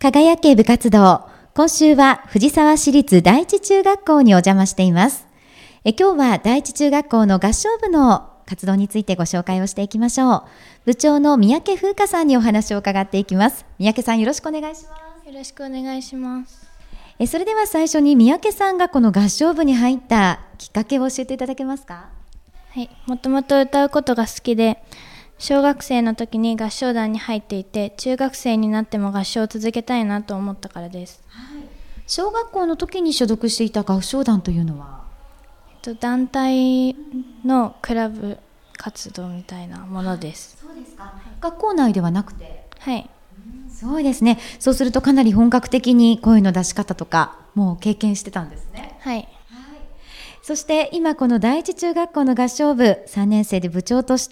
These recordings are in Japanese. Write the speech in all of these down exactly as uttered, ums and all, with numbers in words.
輝け部活動。今週は藤沢市立第一中学校にお邪魔しています。え今日は第一中学校の合唱部の活動についてご紹介をしていきましょう。部長の三宅風花さんにお話を伺っていきます。三宅さん、よろしくお願いします。 よろしくお願いします。 えそれでは最初に三宅さんがこの合唱部に入ったきっかけを教えていただけますか？ はい、もともと歌うことが好きで、小学生の時に合唱団に入っていて、中学生になっても合唱を続けたいなと思ったからです。 はい、小学校の時に所属していた合唱団というのは、 えっと、団体のクラブ活動みたいなものです。 そうですか。はい、学校内ではなくて。 はい。 そうですね。そうするとかなり本格的に声の出し方とかもう経験してたんですね。 はい。 そして今この第一中学校の合唱部さんねん生で部長として、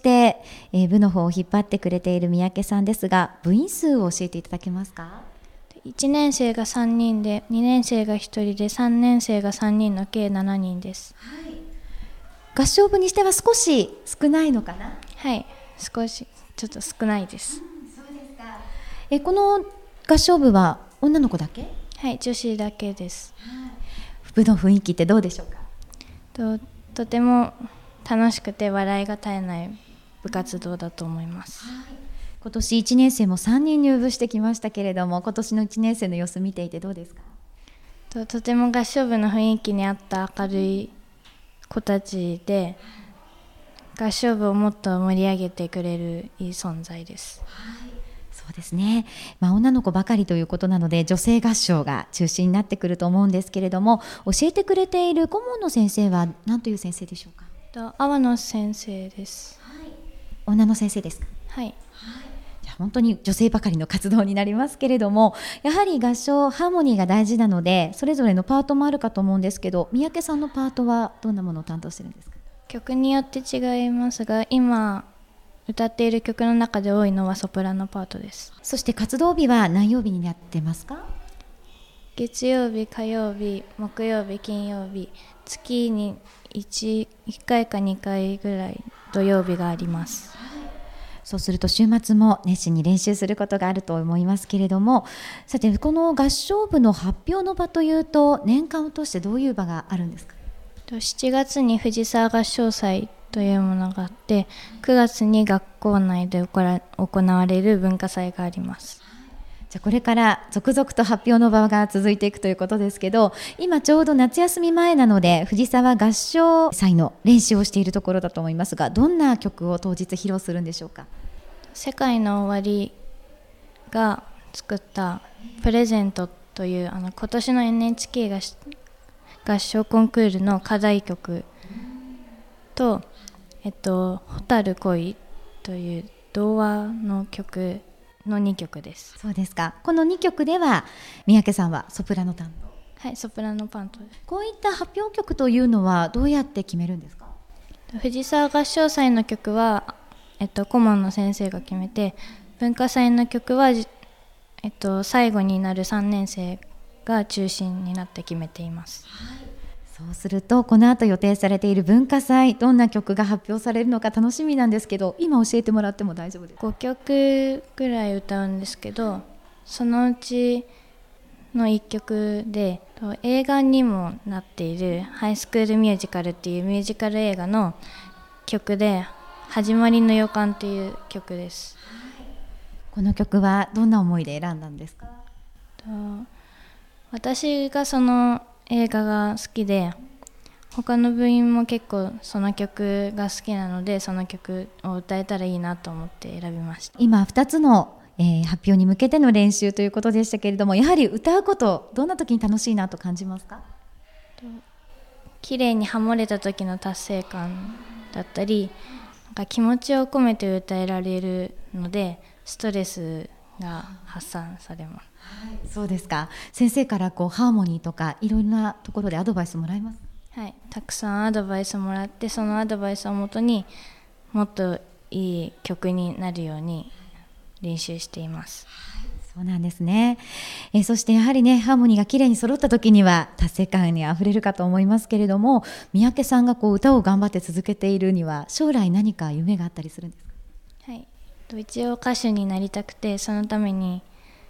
えー、部の方を引っ張ってくれている三宅さんですが、部員数を教えていただけますか？ いちねん生がさんにんで、にねん生がひとりで、さんねん生がさんにんの計しちにんです。 はい、合唱部にしては少し少ないのかな？ はい、少しちょっと少ないです。 うん、そうですか。えこの合唱部は女の子だけ？ はい、女子だけです。 はい、部の雰囲気ってどうでしょうか？ と, とても楽しくて笑いが絶えない部活動だと思います。 はい、今年いちねん生もさんにん入部してきましたけれども、今年のいちねん生の様子見ていてどうですか？ と, とても合唱部の雰囲気に合った明るい子たちで、合唱部をもっと盛り上げてくれるいい存在です。 はい、そうですね。まあ、女の子ばかりということなので女性合唱が中心になってくると思うんですけれども、教えてくれている顧問の先生は何という先生でしょうか？ と阿波野先生です。 はい、女の先生ですか？ はい。はい、 じゃあ本当に女性ばかりの活動になりますけれども、やはり合唱ハーモニーが大事なのでそれぞれのパートもあるかと思うんですけど、三宅さんのパートはどんなものを担当してるんですか？ 曲によって違いますが、今歌っている曲の中で多いのはソプラノパートです。 そして活動日は何曜日になってますか？ 月曜日、火曜日、木曜日、金曜日、月に 1, いっかいかにかいぐらい土曜日があります。 そうすると週末も熱心に練習することがあると思いますけれども、さてこの合唱部の発表の場というと年間を通してどういう場があるんですか？ しちがつに藤沢合唱祭というものがあって、くがつに学校内で行われる文化祭があります。 じゃあこれから続々と発表の場が続いていくということですけど、今ちょうど夏休み前なので藤沢合唱祭の練習をしているところだと思いますが、どんな曲を当日披露するんでしょうか？ 世界の終わりが作ったプレゼントという、あの今年の エヌエイチケー が合唱コンクールの課題曲と、えっと、蛍恋という童話の曲のにきょくです。 そうですか。このにきょくでは三宅さんはソプラノ担当？はい、ソプラノパントです。 こういった発表曲というのはどうやって決めるんですか？ 藤沢合唱祭の曲は、えっと、顧問の先生が決めて、文化祭の曲は、えっと、最後になるさんねん生が中心になって決めています。 はい、そうするとこの後予定されている文化祭、どんな曲が発表されるのか楽しみなんですけど、今教えてもらっても大丈夫ですか？ ごきょくぐらい歌うんですけど、そのうちのいっきょくで映画にもなっているハイスクールミュージカルっていうミュージカル映画の曲で、始まりの予感という曲です。 はい、この曲はどんな思いで選んだんですか？ と私がその映画が好きで、他の部員も結構その曲が好きなので、その曲を歌えたらいいなと思って選びました。 今ふたつの、えー、発表に向けての練習ということでしたけれども、やはり歌うことどんな時に楽しいなと感じますか？ 綺麗にハモれた時の達成感だったり、なんか気持ちを込めて歌えられるのでストレスが発散されます。 はい、そうですか。先生からこうハーモニーとかいろんなところでアドバイスもらえます？ はい、たくさんアドバイスもらって、そのアドバイスをもとにもっといい曲になるように練習しています。 はい、そうなんですね。えー、そしてやはりね、ハーモニーがきれいに揃った時には達成感にあふれるかと思いますけれども、三宅さんがこう歌を頑張って続けているには将来何か夢があったりするんですか？ はい、一応歌手になりたくて、そのために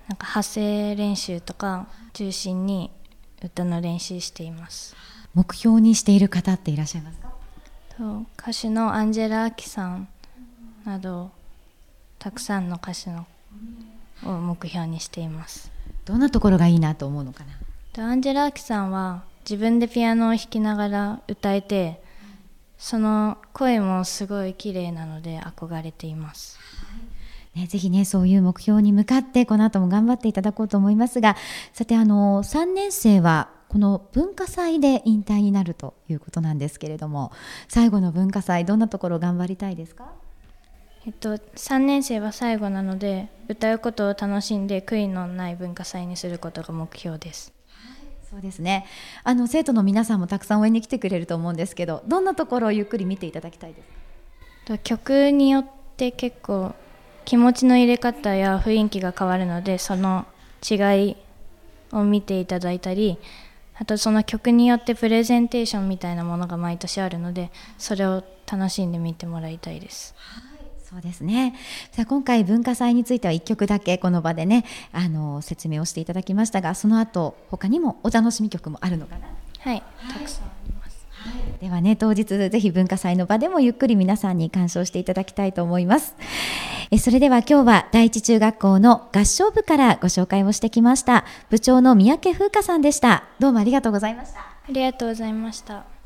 なんか発声練習とか中心に歌の練習しています。 目標にしている方っていらっしゃいますか？ と歌手のアンジェラ・アキさんなどたくさんの歌手のを目標にしています。 どんなところがいいなと思うのかな？ とアンジェラ・アキさんは自分でピアノを弾きながら歌えて、その声もすごい綺麗なので憧れています。 ね、ぜひねそういう目標に向かってこの後も頑張っていただこうと思いますが、さてあのさんねん生はこの文化祭で引退になるということなんですけれども、最後の文化祭どんなところを頑張りたいですか？ えっと、さんねん生は最後なので歌うことを楽しんで悔いのない文化祭にすることが目標です。 そうですね、あの生徒の皆さんもたくさん応援に来てくれると思うんですけど、どんなところをゆっくり見ていただきたいですか？ 曲によって結構気持ちの入れ方や雰囲気が変わるので、その違いを見ていただいたり、あとその曲によってプレゼンテーションみたいなものが毎年あるので、それを楽しんで見てもらいたいです。 そうですね。さあ今回文化祭についてはいっきょくだけこの場でねあの説明をしていただきましたが、その後他にもお楽しみ曲もあるのかな？ はい、たくさんあります。 はい、ではね当日ぜひ文化祭の場でもゆっくり皆さんに鑑賞していただきたいと思います。えそれでは今日は第一中学校の合唱部からご紹介をしてきました部長の三宅風花さんでした。どうもありがとうございました。 ありがとうございました。